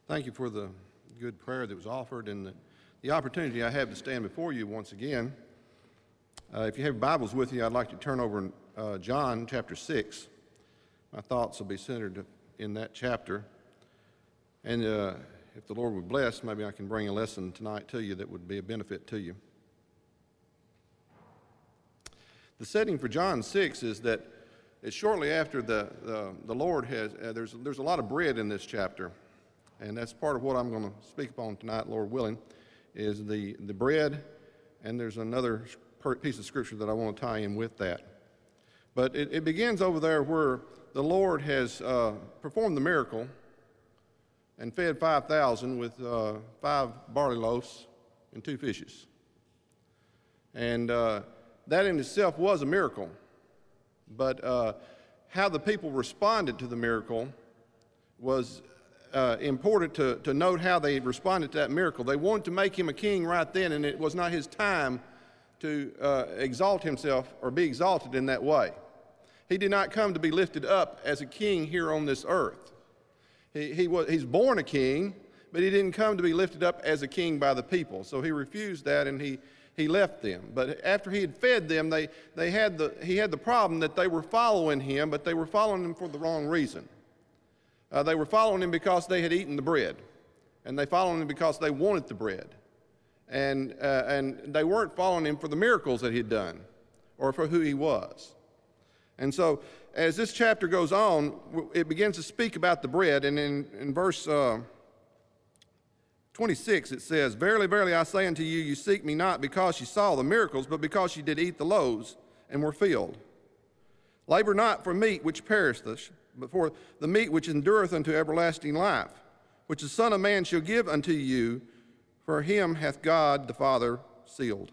Thank you for the good prayer that was offered and the opportunity I have to stand before you once again. If you have Bibles with you, I'd like to turn over John chapter 6. My thoughts will be centered in that chapter. And if the Lord would bless, maybe I can bring a lesson tonight to you that would be a benefit to you. The setting for John 6 is that it's shortly after the Lord has, there's a lot of bread in this chapter. And that's part of what I'm going to speak upon tonight, Lord willing, is the bread, and there's another piece of scripture that I want to tie in with that. But it begins over there where the Lord has performed the miracle and fed 5,000 with 5 barley loaves and 2 fishes. And that in itself was a miracle. But how the people responded to the miracle was important to note how they responded to that miracle. They wanted to make him a king right then, and it was not his time to exalt himself or be exalted in that way. He did not come to be lifted up as a king here on this earth. He's born a king, but he didn't come to be lifted up as a king by the people. So he refused that, and he left them. But after he had fed them, he had the problem that they were following him, but they were following him for the wrong reason. They were following him because they had eaten the bread, and they followed him because they wanted the bread. And they weren't following him for the miracles that he had done or for who he was. And so as this chapter goes on, it begins to speak about the bread, and in verse 26 it says, "Verily, verily, I say unto you, you seek me not because you saw the miracles, but because you did eat the loaves and were filled. Labor not for meat which perisheth, but for the meat which endureth unto everlasting life, which the Son of Man shall give unto you, for him hath God the Father sealed."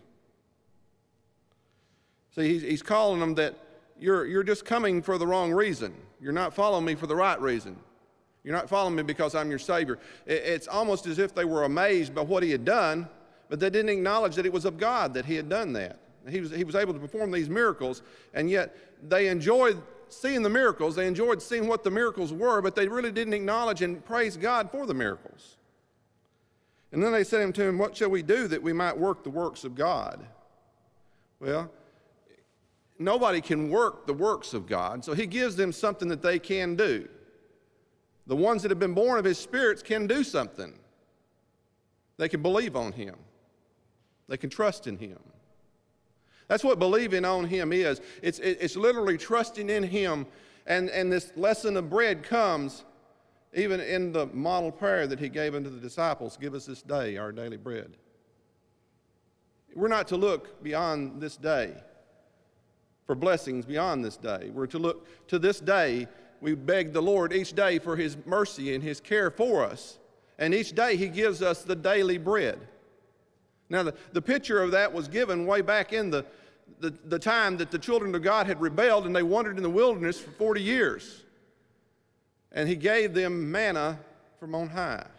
See, he's calling them that you're just coming for the wrong reason. You're not following me for the right reason. You're not following me because I'm your Savior. It's almost as if they were amazed by what he had done, but they didn't acknowledge that it was of God that he had done that. He was able to perform these miracles, and yet they enjoyed seeing the miracles. They enjoyed seeing what the miracles were, but they really didn't acknowledge and praise God for the miracles. And then they said unto him, "What shall we do that we might work the works of God?" Well, nobody can work the works of God, so he gives them something that they can do. The ones that have been born of his spirits can do something. They can believe on him. They can trust in him. That's what believing on him is. It's literally trusting in him, and this lesson of bread comes even in the model prayer that he gave unto the disciples, "Give us this day our daily bread." We're not to look beyond this day for blessings beyond this day. We're to look to this day. We beg the Lord each day for his mercy and his care for us, and each day he gives us the daily bread. Now, the picture of that was given way back in the time that the children of God had rebelled and they wandered in the wilderness for 40 years. And he gave them manna from on high.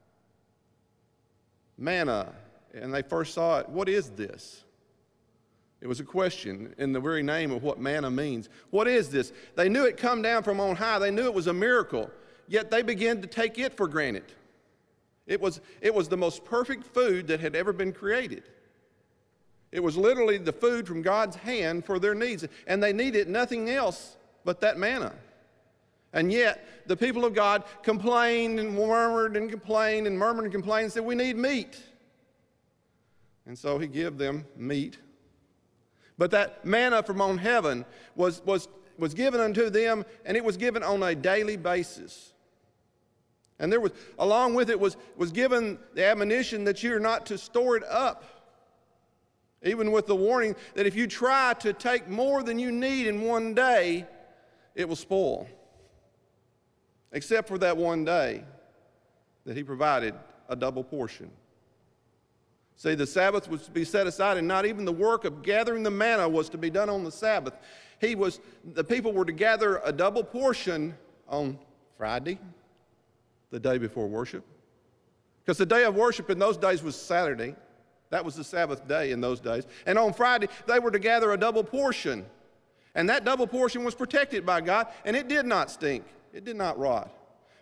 Manna. And they first saw it. What is this? It was a question in the very name of what manna means. What is this? They knew it come down from on high. They knew it was a miracle. Yet they began to take it for granted. It was the most perfect food that had ever been created. It was literally the food from God's hand for their needs, and they needed nothing else but that manna. And yet, the people of God complained and murmured and complained and murmured and complained and said, "We need meat." And so he gave them meat. But that manna from on heaven was given unto them, and it was given on a daily basis. And there was, along with it was given the admonition that you're not to store it up. Even with the warning that if you try to take more than you need in one day, it will spoil. Except for that one day that he provided a double portion. See, the Sabbath was to be set aside, and not even the work of gathering the manna was to be done on the Sabbath. The people were to gather a double portion on Friday, the day before worship. Because the day of worship in those days was Saturday. That was the Sabbath day in those days. And on Friday, they were to gather a double portion. And that double portion was protected by God, and it did not stink. It did not rot.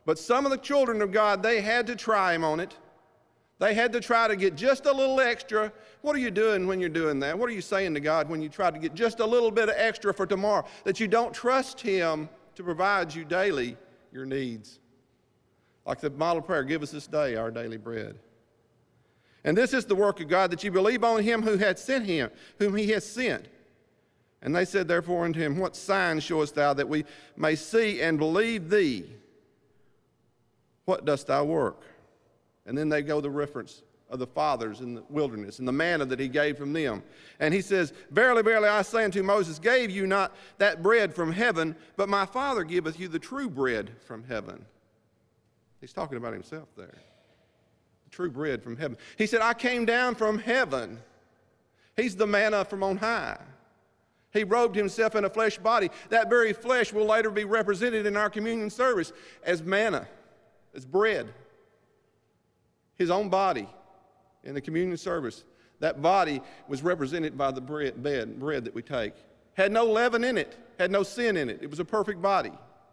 But some of the children of God, they had to try him on it. They had to try to get just a little extra. What are you doing when you're doing that? What are you saying to God when you try to get just a little bit of extra for tomorrow? That you don't trust him to provide you daily your needs. Like the model prayer, give us this day our daily bread. And this is the work of God, that you believe on him who had sent him, whom he has sent. And they said therefore unto him, what sign showest thou that we may see and believe thee? What dost thou work? And then they go the reference of the fathers in the wilderness and the manna that he gave from them. And he says, verily, verily, I say unto Moses, gave you not that bread from heaven, but my Father giveth you the true bread from heaven. He's talking about himself there. The true bread from heaven. He said, I came down from heaven. He's the manna from on high. He robed himself in a flesh body. That very flesh will later be represented in our communion service as manna, as bread. His own body in the communion service. That body was represented by the bread that we take. Had no leaven in it, had no sin in it. It was a perfect body.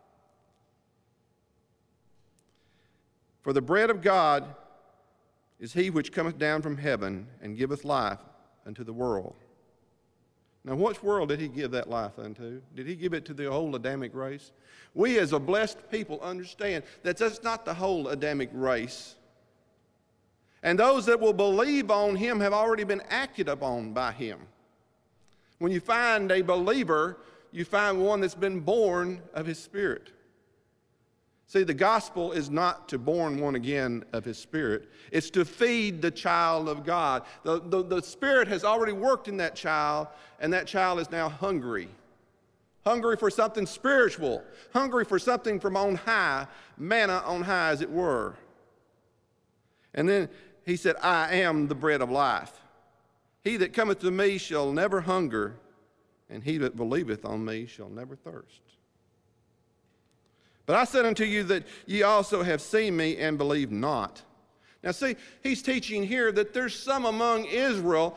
For the bread of God is he which cometh down from heaven and giveth life unto the world. Now, which world did he give that life unto? Did he give it to the whole Adamic race? We as a blessed people understand that that's not the whole Adamic race. And those that will believe on him have already been acted upon by him. When you find a believer, you find one that's been born of his Spirit. See, the gospel is not to born one again of his Spirit. It's to feed the child of God. The Spirit has already worked in that child, and that child is now hungry. Hungry for something spiritual. Hungry for something from on high, manna on high, as it were. And then he said, I am the bread of life. He that cometh to me shall never hunger, and he that believeth on me shall never thirst. But I said unto you that ye also have seen me and believe not. Now see, he's teaching here that there's some among Israel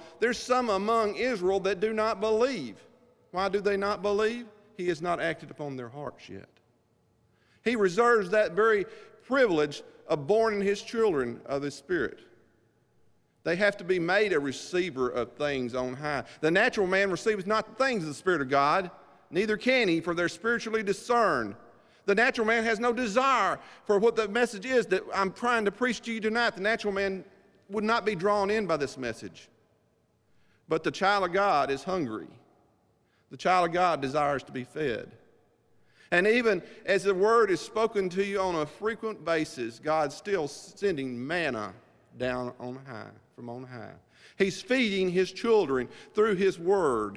that do not believe. Why do they not believe? He has not acted upon their hearts yet. He reserves that very privilege of born in his children of his Spirit. They have to be made a receiver of things on high. The natural man receiveth not the things of the Spirit of God, neither can he, for they're spiritually discerned. The natural man has no desire for what the message is that I'm trying to preach to you tonight. The natural man would not be drawn in by this message. But the child of God is hungry. The child of God desires to be fed. And even as the word is spoken to you on a frequent basis, God's still sending manna down on high, from on high. He's feeding his children through his word.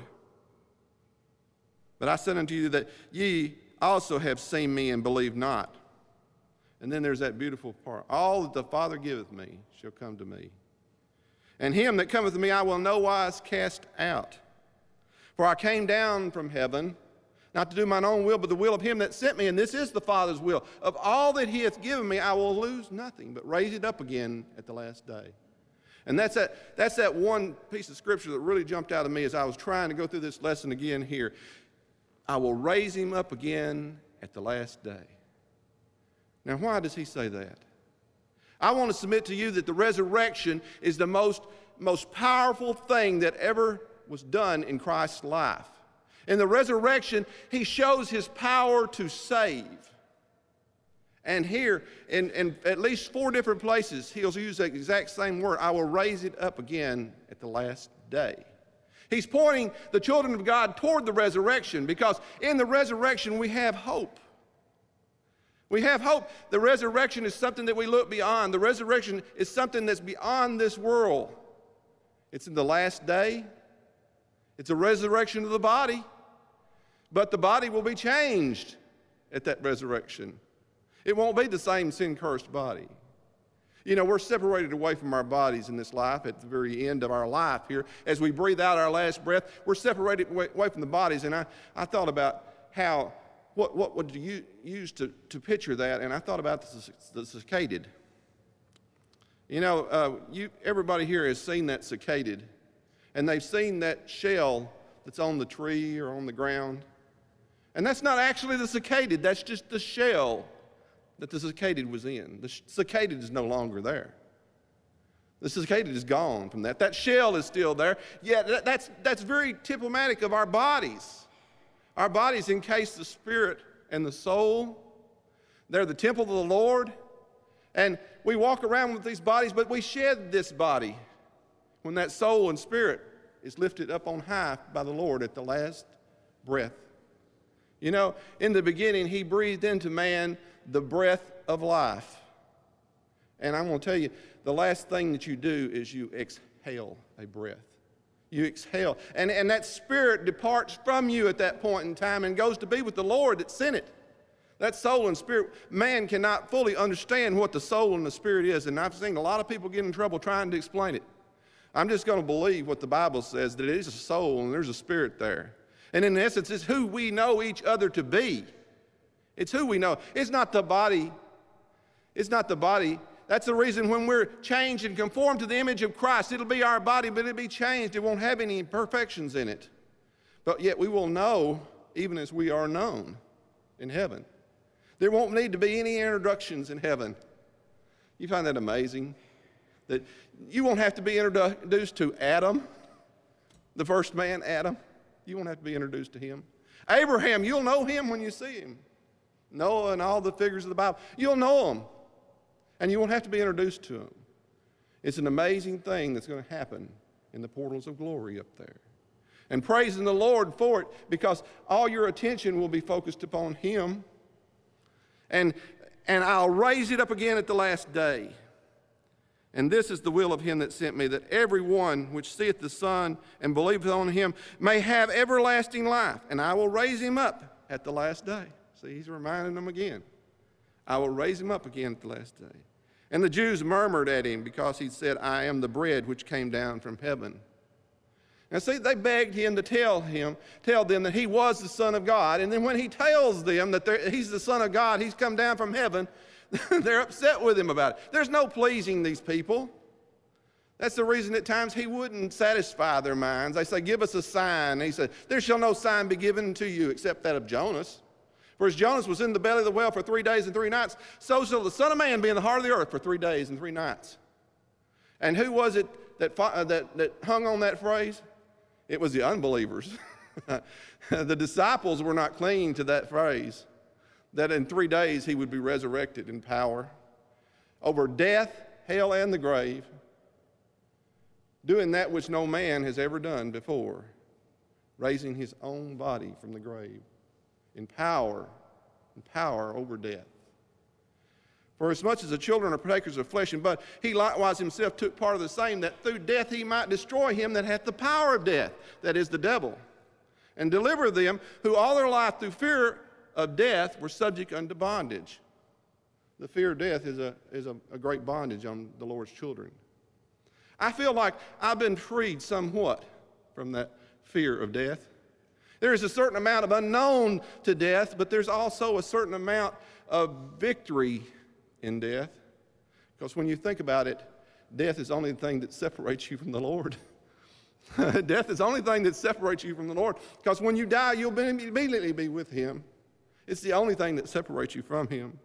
But I said unto you that ye also have seen me and believe not. And then there's that beautiful part. All that the Father giveth me shall come to me. And him that cometh to me I will no wise cast out. For I came down from heaven, not to do mine own will, but the will of him that sent me. And this is the Father's will. Of all that he hath given me, I will lose nothing, but raise it up again at the last day. And that's that one piece of scripture that really jumped out at me as I was trying to go through this lesson again here. I will raise him up again at the last day. Now, why does he say that? I want to submit to you that the resurrection is the most powerful thing that ever was done in Christ's life. In the resurrection, he shows his power to save. And here, in at least 4 different places, he'll use the exact same word. I will raise it up again at the last day. He's pointing the children of God toward the resurrection, because in the resurrection we have hope. We have hope. The resurrection is something that we look beyond. The resurrection is something that's beyond this world. It's in the last day. It's a resurrection of the body. But the body will be changed at that resurrection. It won't be the same sin-cursed body. You know, we're separated away from our bodies in this life at the very end of our life here. As we breathe out our last breath, we're separated away from the bodies. And I thought about how, what would you use to picture that? And I thought about the cicadid. You know, everybody here has seen that cicadid. And they've seen that shell that's on the tree or on the ground. And that's not actually the cicadid, that's just the shell that the Zaccadid was in. The Zaccadid is no longer there. The Zaccadid is gone from that. That shell is still there. Yet that's very diplomatic of our bodies. Our bodies encase the spirit and the soul. They're the temple of the Lord. And we walk around with these bodies, but we shed this body when that soul and spirit is lifted up on high by the Lord at the last breath. You know, in the beginning, he breathed into man the breath of life. And I'm going to tell you, the last thing that you do is you exhale a breath. You exhale. And that spirit departs from you at that point in time and goes to be with the Lord that sent it. That soul and spirit, man cannot fully understand what the soul and the spirit is. And I've seen a lot of people get in trouble trying to explain it. I'm just going to believe what the Bible says, that it is a soul and there's a spirit there. And in essence, it's who we know each other to be. It's who we know. It's not the body. It's not the body. That's the reason when we're changed and conformed to the image of Christ, it'll be our body, but it'll be changed. It won't have any imperfections in it. But yet we will know even as we are known in heaven. There won't need to be any introductions in heaven. You find that amazing? That you won't have to be introduced to Adam, the first man, Adam. You won't have to be introduced to him. Abraham, you'll know him when you see him. Noah and all the figures of the Bible, you'll know them. And you won't have to be introduced to them. It's an amazing thing that's going to happen in the portals of glory up there. And praising the Lord for it, because all your attention will be focused upon him. And I'll raise it up again at the last day. And this is the will of him that sent me, that every one which seeth the Son and believeth on him may have everlasting life. And I will raise him up at the last day. See, he's reminding them again. I will raise him up again at the last day. And the Jews murmured at him because he said, I am the bread which came down from heaven. And see, they begged him to tell them that he was the Son of God. And then when he tells them that he's the Son of God, he's come down from heaven, they're upset with him about it. There's no pleasing these people. That's the reason at times he wouldn't satisfy their minds. They say, give us a sign. And he said, there shall no sign be given to you except that of Jonas. For as Jonas was in the belly of the whale for 3 days and 3 nights, so shall the Son of Man be in the heart of the earth for 3 days and 3 nights. And who was it that hung on that phrase? It was the unbelievers. The disciples were not clinging to that phrase, that in 3 days he would be resurrected in power over death, hell, and the grave, doing that which no man has ever done before, raising his own body from the grave in power over death. For as much as the children are partakers of flesh and blood, he likewise himself took part of the same, that through death he might destroy him that hath the power of death, that is the devil, and deliver them who all their life through fear of death were subject unto bondage. The fear of death is a great bondage on the Lord's children. I feel like I've been freed somewhat from that fear of death. There is a certain amount of unknown to death, but there's also a certain amount of victory in death. Because when you think about it, death is the only thing that separates you from the Lord. Death is the only thing that separates you from the Lord. Because when you die, you'll immediately be with him. It's the only thing that separates you from him.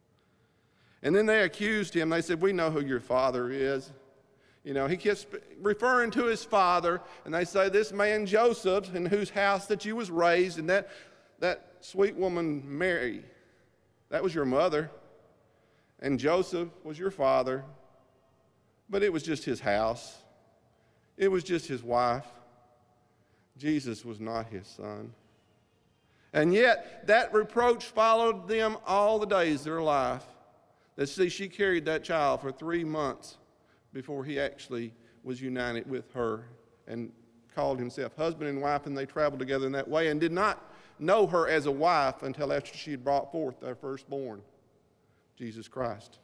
And then they accused him. They said, we know who your father is. You know, he keeps referring to his father, and they say, this man Joseph, in whose house that you was raised, and that sweet woman Mary, that was your mother, and Joseph was your father, but it was just his house. It was just his wife. Jesus was not his son. And yet, that reproach followed them all the days of their life. That see, she carried that child for 3 months before he actually was united with her and called himself husband and wife, and they traveled together in that way and did not know her as a wife until after she had brought forth their firstborn, Jesus Christ.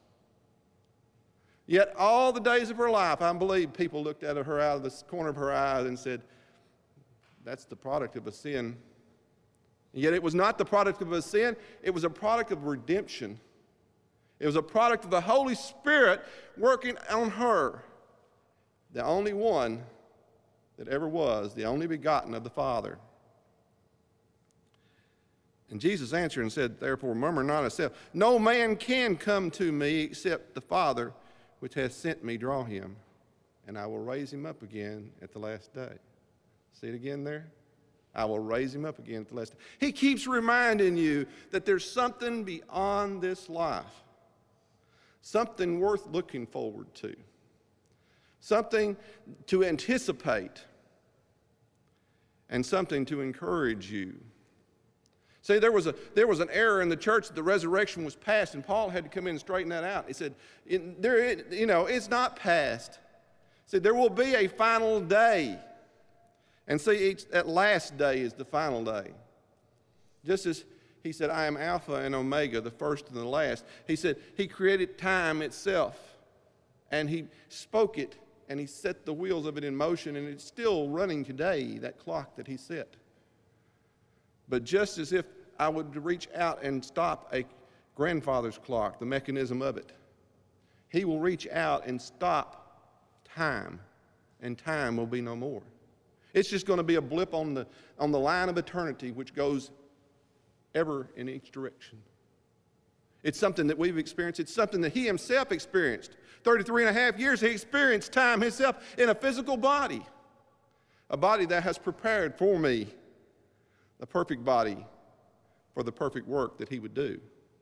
Yet all the days of her life, I believe people looked at her out of the corner of her eye and said, that's the product of a sin. And yet it was not the product of a sin, it was a product of redemption. It was a product of the Holy Spirit working on her, the only one that ever was, the only begotten of the Father. And Jesus answered and said, therefore murmur not at yourself. No man can come to me except the Father which hath sent me draw him, and I will raise him up again at the last day. See it again there? I will raise him up again at the last day. He keeps reminding you that there's something beyond this life, something worth looking forward to, something to anticipate, and something to encourage you. See, there was an error in the church that the resurrection was past, and Paul had to come in and straighten that out. He said, it's not past. He said, there will be a final day. And see, that last day is the final day. Just as he said, I am Alpha and Omega, the first and the last. He said, he created time itself, and he spoke it, and he set the wheels of it in motion, and it's still running today, that clock that he set. But just as if I would reach out and stop a grandfather's clock, the mechanism of it, he will reach out and stop time, and time will be no more. It's just going to be a blip on the line of eternity, which goes ever in each direction. It's something that we've experienced. It's something that he himself experienced. 33 and a half years he experienced time himself in a physical body, a body that has prepared for me the perfect body for the perfect work that he would do.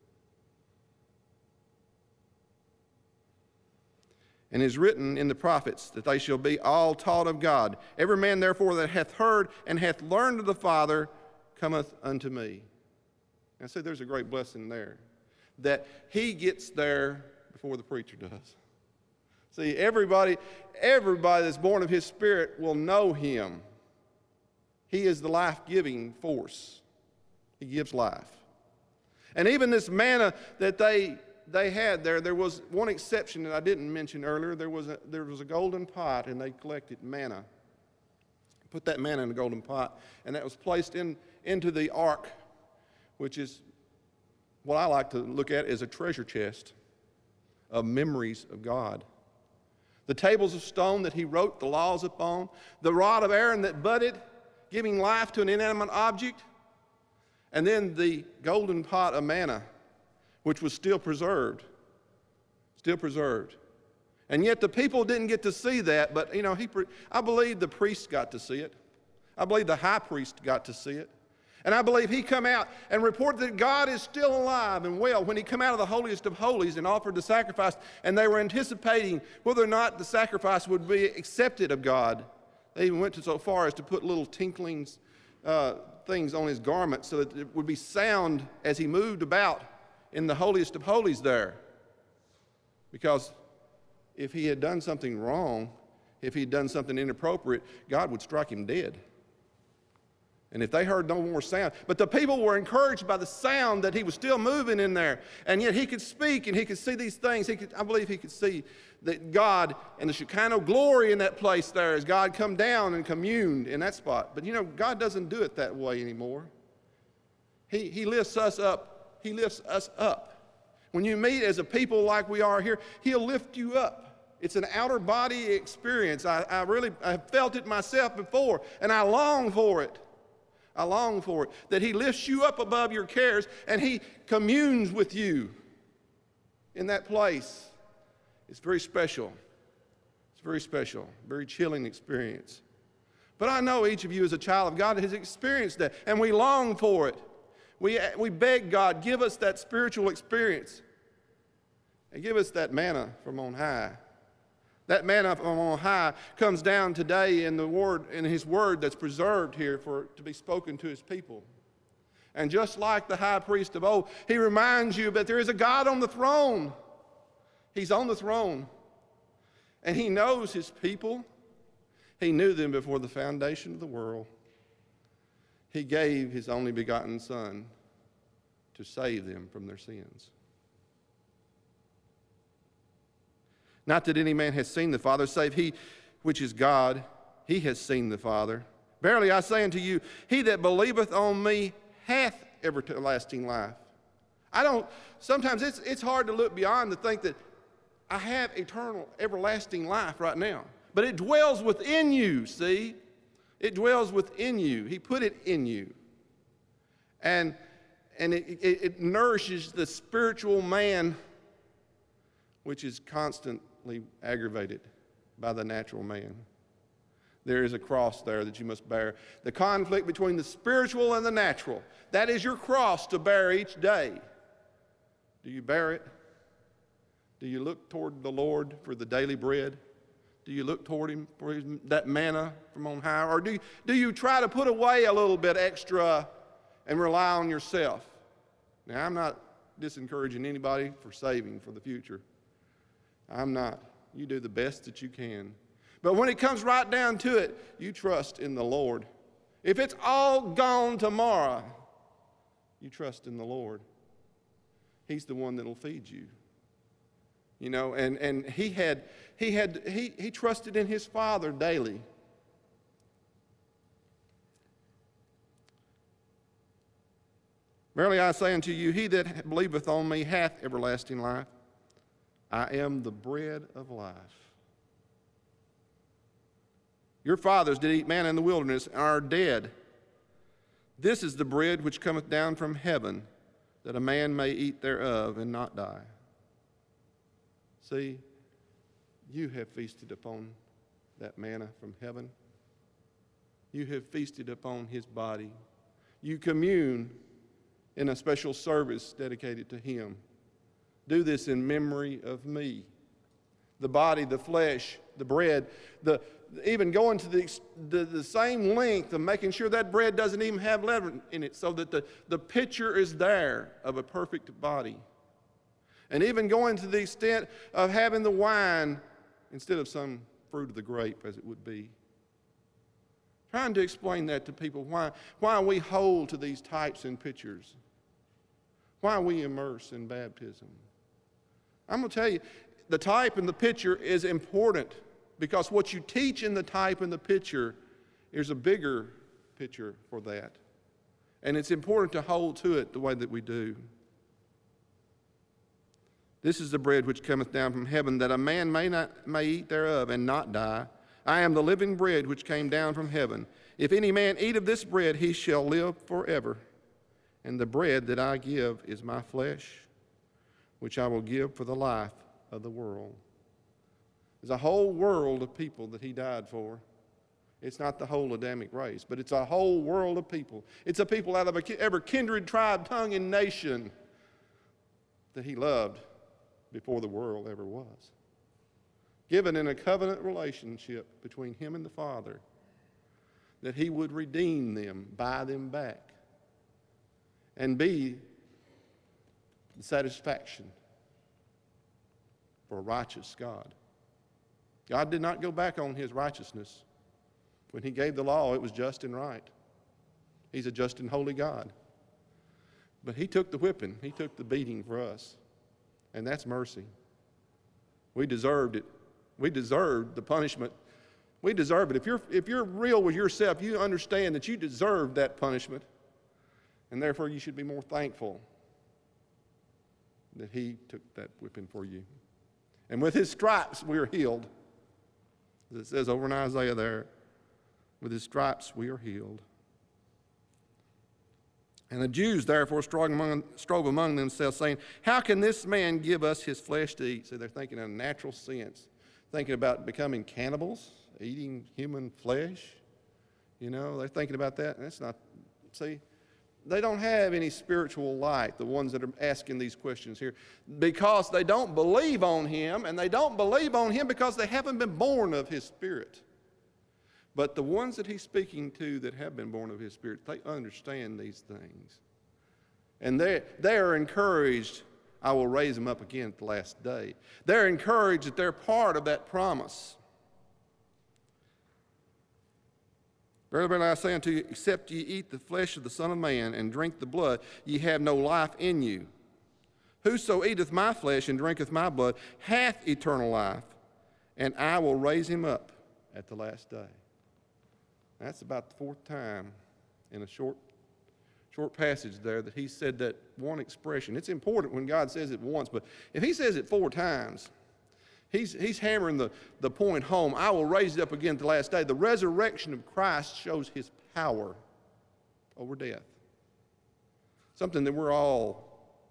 And it is written in the prophets that they shall be all taught of God. Every man therefore that hath heard and hath learned of the Father cometh unto me. And so there's a great blessing there, that he gets there before the preacher does. See, everybody that's born of his Spirit will know him. He is the life-giving force. He gives life. And even this manna that they had there was one exception that I didn't mention earlier. There was a golden pot, and they collected manna. Put that manna in a golden pot, and that was placed into the ark, which is what I like to look at as a treasure chest of memories of God. The tables of stone that he wrote the laws upon, the rod of Aaron that budded, giving life to an inanimate object, and then the golden pot of manna, which was still preserved. And yet the people didn't get to see that, but I believe the priest got to see it. I believe the high priest got to see it. And I believe he come out and reported that God is still alive and well when he come out of the holiest of holies and offered the sacrifice, and they were anticipating whether or not the sacrifice would be accepted of God. They even went so far as to put little tinkling things on his garment so that it would be sound as he moved about in the holiest of holies there. Because if he had done something wrong, if he had done something inappropriate, God would strike him dead. And if they heard no more sound. But the people were encouraged by the sound that he was still moving in there. And yet he could speak and he could see these things. I believe he could see that God and the Shekinah glory in that place there as God come down and communed in that spot. But God doesn't do it that way anymore. He lifts us up. He lifts us up. When you meet as a people like we are here, he'll lift you up. It's an outer body experience. I have felt it myself before, and I long for it. I long for it, that he lifts you up above your cares and he communes with you in that place. It's very special. It's very special, very chilling experience. But I know each of you as a child of God has experienced that, and we long for it. We beg God, give us that spiritual experience and give us that manna from on high. That manna from on high comes down today in his word that's preserved here to be spoken to his people. And just like the high priest of old, he reminds you that there is a God on the throne. He's on the throne. And he knows his people. He knew them before the foundation of the world. He gave his only begotten Son to save them from their sins. Not that any man has seen the Father, save he which is God. He has seen the Father. Verily I say unto you, he that believeth on me hath everlasting life. Sometimes it's hard to look beyond to think that I have eternal, everlasting life right now. But it dwells within you, see? It dwells within you. He put it in you. And And it nourishes the spiritual man, which is constantly aggravated by the natural man. There is a cross there that you must bear. The conflict between the spiritual and the natural. That is your cross to bear each day. Do you bear it? Do you look toward the Lord for the daily bread? Do you look toward Him for that manna from on high? Or do you try to put away a little bit extra and rely on yourself? Now, I'm not disencouraging anybody for saving for the future. I'm not. You do the best that you can. But when it comes right down to it, you trust in the Lord. If it's all gone tomorrow, you trust in the Lord. He's the one that'll feed you. You know, and he trusted in his Father daily. Verily I say unto you, he that believeth on me hath everlasting life. I am the bread of life. Your fathers did eat manna in the wilderness and are dead. This is the bread which cometh down from heaven, that a man may eat thereof and not die. See, you have feasted upon that manna from heaven. You have feasted upon his body. You commune in a special service dedicated to him. Do this in memory of me. The body, the flesh, the bread, even going to the same length of making sure that bread doesn't even have leaven in it, so that the picture is there of a perfect body. And even going to the extent of having the wine instead of some fruit of the grape, as it would be. Trying to explain that to people, why we hold to these types and pictures. Why we immerse in baptism. I'm going to tell you, the type and the picture is important, because what you teach in the type and the picture is a bigger picture for that. And it's important to hold to it the way that we do. This is the bread which cometh down from heaven, that a man may eat thereof and not die. I am the living bread which came down from heaven. If any man eat of this bread, he shall live forever. And the bread that I give is my flesh, which I will give for the life of the world. There's a whole world of people that he died for. It's not the whole Adamic race, but it's a whole world of people. It's a people out of every kindred, tribe, tongue, and nation that he loved before the world ever was. Given in a covenant relationship between him and the Father, that he would redeem them, buy them back, and be the satisfaction for a righteous God. God did not go back on his righteousness. When he gave the law, it was just and right. He's a just and holy God. But he took the whipping, he took the beating for us. And that's mercy. We deserved it. We deserved the punishment. We deserve it. If you're real with yourself, you understand that you deserve that punishment. And therefore you should be more thankful that he took that whipping for you. And with his stripes we are healed. As it says over in Isaiah there, with his stripes we are healed. And the Jews therefore strove among themselves, saying, how can this man give us his flesh to eat? So they're thinking in a natural sense, thinking about becoming cannibals, eating human flesh. You know, they're thinking about that. And that's not, see, they don't have any spiritual light, the ones that are asking these questions here, because they don't believe on him, and they don't believe on him because they haven't been born of his Spirit. But the ones that he's speaking to that have been born of his Spirit, they understand these things. And they are encouraged, I will raise them up again at the last day. They're encouraged that they're part of that promise. Verily, verily, I say unto you, except ye eat the flesh of the Son of Man and drink the blood, ye have no life in you. Whoso eateth my flesh and drinketh my blood hath eternal life, and I will raise him up at the last day. That's about the fourth time in a short passage there that he said that one expression. It's important when God says it once, but if he says it 4 times, he's hammering the point home. I will raise it up again at the last day. The resurrection of Christ shows his power over death. something that we're all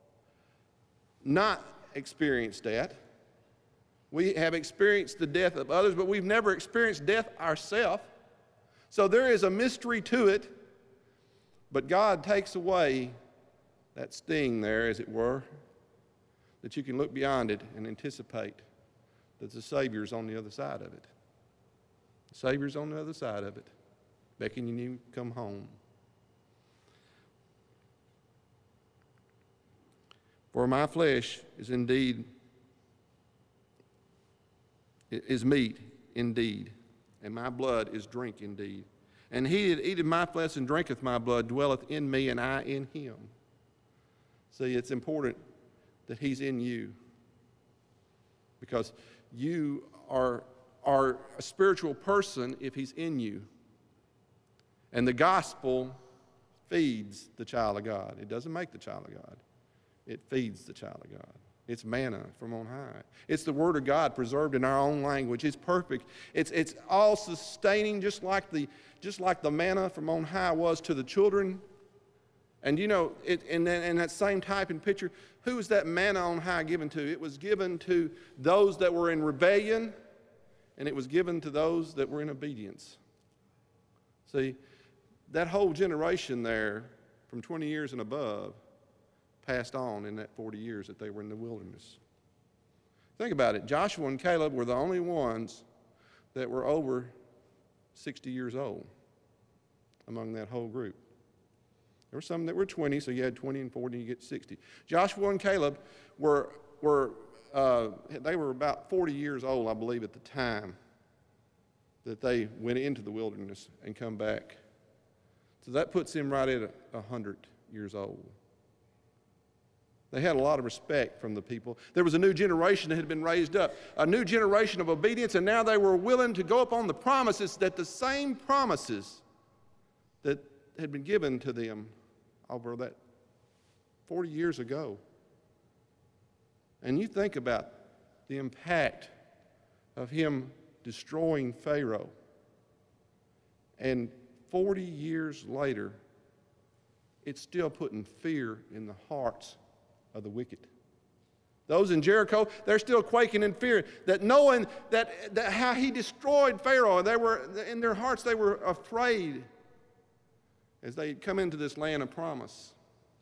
not experienced at. We have experienced the death of others, but we've never experienced death ourselves. So there is a mystery to it, but God takes away that sting there, as it were, that you can look beyond it and anticipate that the Savior's on the other side of it. The Savior's on the other side of it, beckoning you to come home. For my flesh is indeed, is meat indeed, and my blood is drink indeed. And he that eateth my flesh and drinketh my blood dwelleth in me, and I in him. See, it's important that he's in you, because you are a spiritual person if he's in you. And the gospel feeds the child of God. It doesn't make the child of God. It feeds the child of God. It's manna from on high. It's the Word of God preserved in our own language. It's perfect. It's all sustaining, just like the manna from on high was to the children. And you know, in that same type and picture, who was that manna on high given to? It was given to those that were in rebellion, and it was given to those that were in obedience. See, that whole generation there, from 20 years and above, passed on in that 40 years that they were in the wilderness. Think about it. Joshua and Caleb were the only ones that were over 60 years old among that whole group. There were some that were 20, so you had 20 and 40, and you get 60. Joshua and Caleb they were about 40 years old, I believe, at the time that they went into the wilderness and come back. So that puts them right at 100 years old. They had a lot of respect from the people. There was a new generation that had been raised up, a new generation of obedience, and now they were willing to go upon the promises, that the same promises that had been given to them over that 40 years ago. And you think about the impact of him destroying Pharaoh. And 40 years later, it's still putting fear in the hearts of the wicked. Those in Jericho, they're still quaking in fear, that knowing that how he destroyed Pharaoh, they were in their hearts, they were afraid as they come into this land of promise.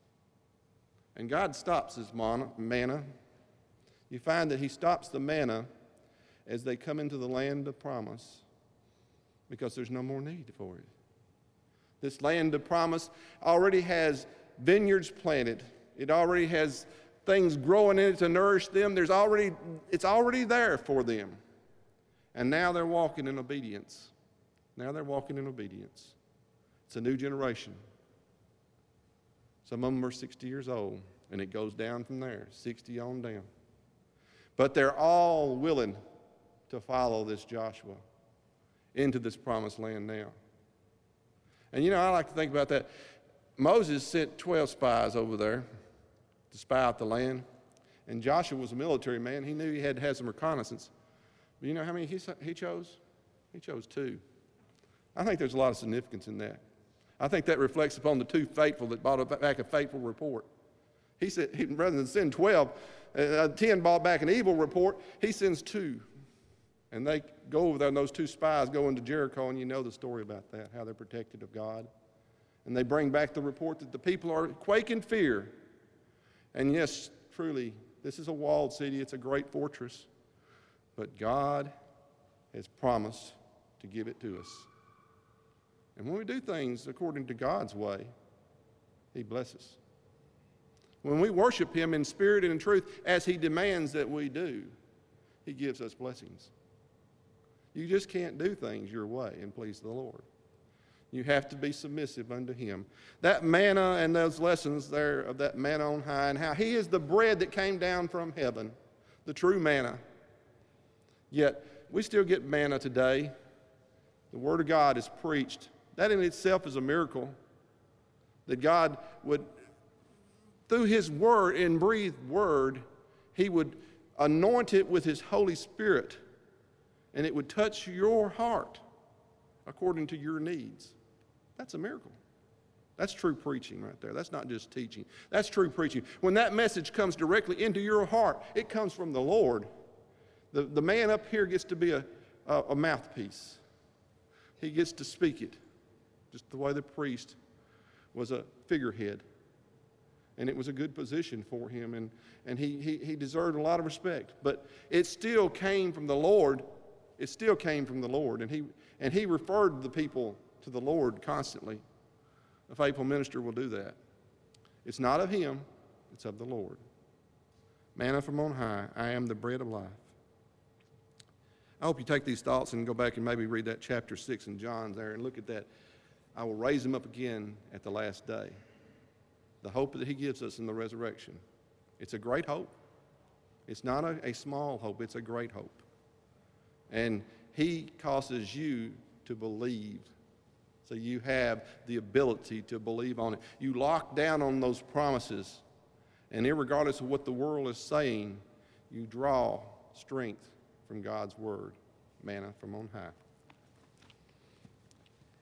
And God stops his manna. You find that he stops the manna as they come into the land of promise, because there's no more need for it. This land of promise already has vineyards planted. It already has things growing in it to nourish them. It's already there for them. And now they're walking in obedience. Now they're walking in obedience. It's a new generation. Some of them are 60 years old, and it goes down from there, 60 on down. But they're all willing to follow this Joshua into this promised land now. And you know, I like to think about that. Moses sent 12 spies over there to spy out the land. And Joshua was a military man. He knew he had to have some reconnaissance. But you know how many he chose? He chose 2. I think there's a lot of significance in that. I think that reflects upon the 2 faithful that brought back a faithful report. He said, rather than send 12, 10 brought back an evil report, he sends 2. And they go over there, and those 2 spies go into Jericho, and you know the story about that, how they're protected of God. And they bring back the report that the people are quake in fear. And yes, truly, this is a walled city. It's a great fortress. But God has promised to give it to us. And when we do things according to God's way, he blesses. When we worship him in spirit and in truth, as he demands that we do, he gives us blessings. You just can't do things your way and please the Lord. You have to be submissive unto him. That manna and those lessons there of that manna on high, and how he is the bread that came down from heaven, the true manna. Yet we still get manna today. The Word of God is preached. That in itself is a miracle, that God would, through his word and breathed word, he would anoint it with his Holy Spirit, and it would touch your heart according to your needs. That's a miracle. That's true preaching right there. That's not just teaching. That's true preaching. When that message comes directly into your heart, it comes from the Lord. The man up here gets to be a mouthpiece. He gets to speak it, just the way the priest was a figurehead. And it was a good position for him, and he deserved a lot of respect. But it still came from the Lord. It still came from the Lord, and he referred the people to the Lord constantly. A faithful minister will do that. It's not of him, it's of the Lord. Manna from on high, I am the bread of life. I hope you take these thoughts and go back and maybe read that chapter 6 in John there and look at that. I will raise him up again at the last day. The hope that he gives us in the resurrection. It's a great hope. It's not a small hope, it's a great hope. And he causes you to believe. So you have the ability to believe on it. You lock down on those promises, and irregardless of what the world is saying, you draw strength from God's word, manna from on high.